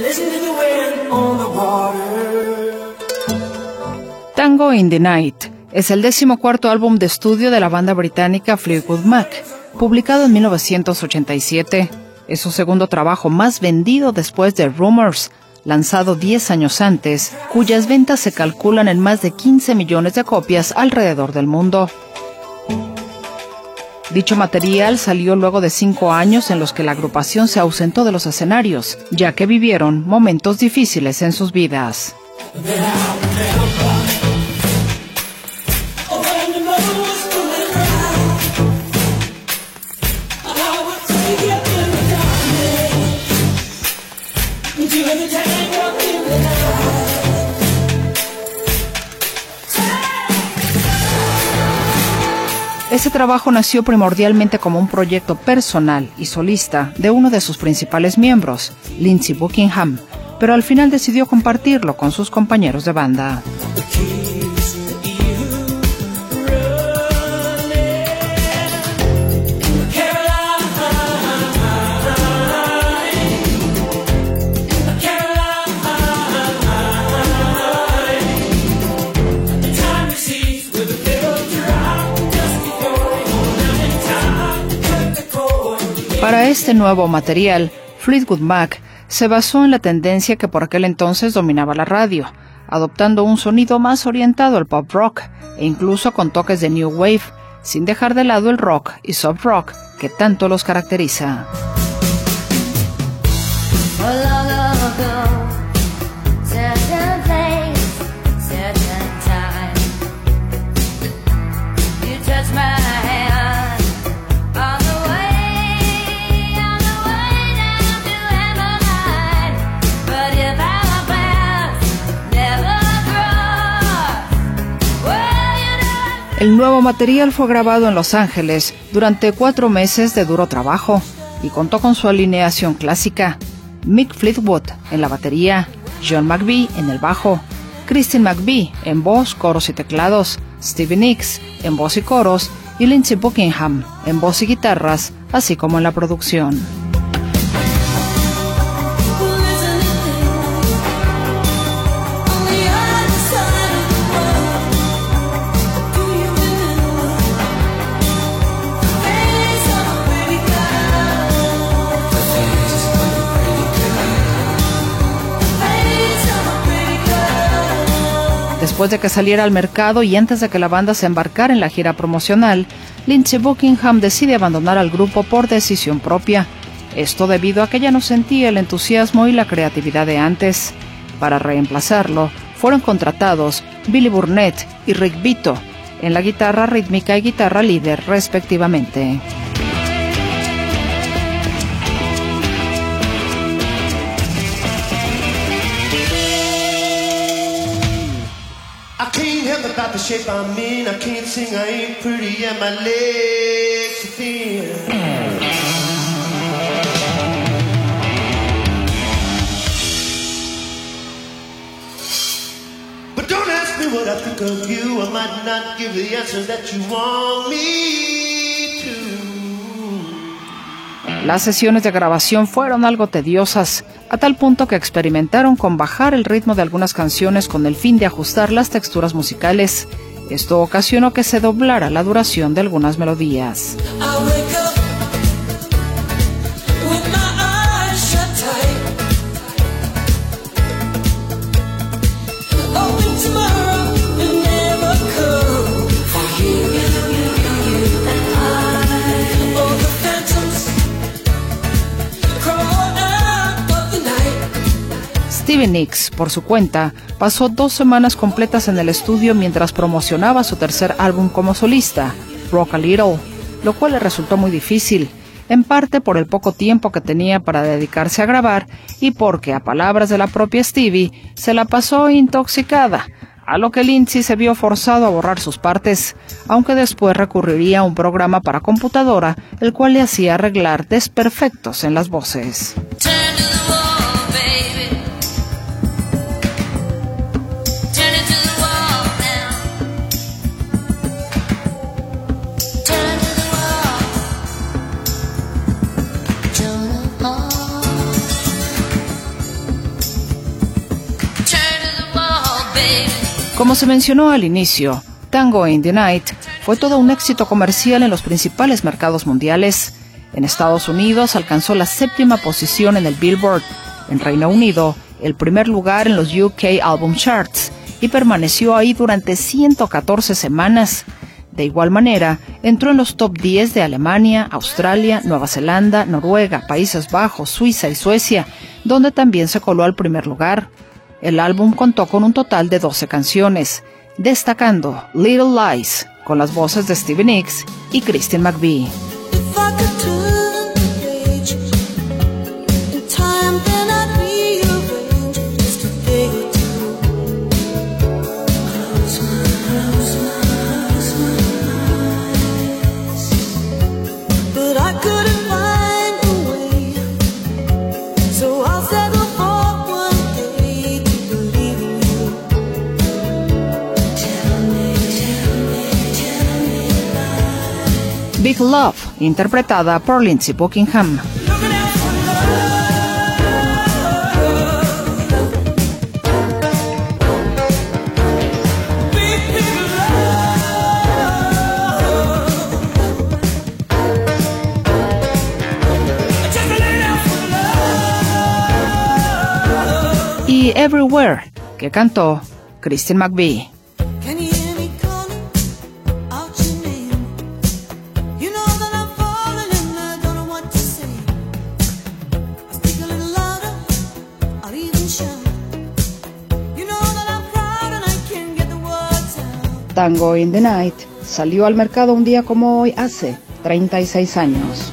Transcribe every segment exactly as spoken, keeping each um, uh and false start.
Tango in the Night es el decimocuarto álbum de estudio de la banda británica Fleetwood Mac, publicado en mil novecientos ochenta y siete. Es su segundo trabajo más vendido después de Rumours, lanzado diez años antes, cuyas ventas se calculan en más de quince millones de copias alrededor del mundo. Dicho material salió luego de cinco años en los que la agrupación se ausentó de los escenarios, ya que vivieron momentos difíciles en sus vidas. Ese trabajo nació primordialmente como un proyecto personal y solista de uno de sus principales miembros, Lindsey Buckingham, pero al final decidió compartirlo con sus compañeros de banda. Para este nuevo material, Fleetwood Mac se basó en la tendencia que por aquel entonces dominaba la radio, adoptando un sonido más orientado al pop rock e incluso con toques de new wave, sin dejar de lado el rock y soft rock que tanto los caracteriza. El nuevo material fue grabado en Los Ángeles durante cuatro meses de duro trabajo y contó con su alineación clásica: Mick Fleetwood en la batería, John McVie en el bajo, Christine McVie en voz, coros y teclados, Stevie Nicks en voz y coros y Lindsey Buckingham en voz y guitarras, así como en la producción. Después de que saliera al mercado y antes de que la banda se embarcara en la gira promocional, Lindsey Buckingham decide abandonar al grupo por decisión propia. Esto debido a que ya no sentía el entusiasmo y la creatividad de antes. Para reemplazarlo, fueron contratados Billy Burnett y Rick Vito en la guitarra rítmica y guitarra líder, respectivamente. About the shape I'm in, I can't sing, I ain't pretty, and my legs are thin. But don't ask me what I think of you, I might not give the answer that you want me to. Las sesiones de grabación fueron algo tediosas, a tal punto que experimentaron con bajar el ritmo de algunas canciones con el fin de ajustar las texturas musicales. Esto ocasionó que se doblara la duración de algunas melodías. Stevie Nicks, por su cuenta, pasó dos semanas completas en el estudio mientras promocionaba su tercer álbum como solista, Rock a Little, lo cual le resultó muy difícil, en parte por el poco tiempo que tenía para dedicarse a grabar y porque, a palabras de la propia Stevie, se la pasó intoxicada, a lo que Lindsey se vio forzado a borrar sus partes, aunque después recurriría a un programa para computadora, el cual le hacía arreglar desperfectos en las voces. Como se mencionó al inicio, Tango in the Night fue todo un éxito comercial en los principales mercados mundiales. En Estados Unidos alcanzó la séptima posición en el Billboard, en Reino Unido el primer lugar en los U K Album Charts y permaneció ahí durante ciento catorce semanas. De igual manera, entró en los top diez de Alemania, Australia, Nueva Zelanda, Noruega, Países Bajos, Suiza y Suecia, donde también se coló al primer lugar. El álbum contó con un total de doce canciones, destacando Little Lies, con las voces de Stevie Nicks y Christine McVie. Big Love, interpretada por Lindsey Buckingham. Y Everywhere, que cantó Christine McVie. Tango in the Night salió al mercado un día como hoy hace treinta y seis años.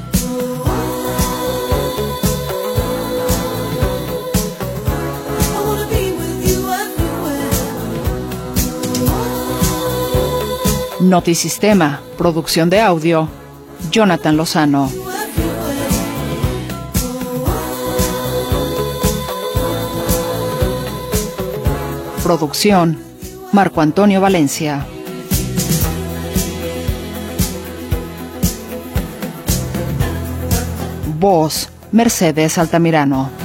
Notisistema, producción de audio, Jonathan Lozano. Producción, Marco Antonio Valencia. Voz, Mercedes Altamirano.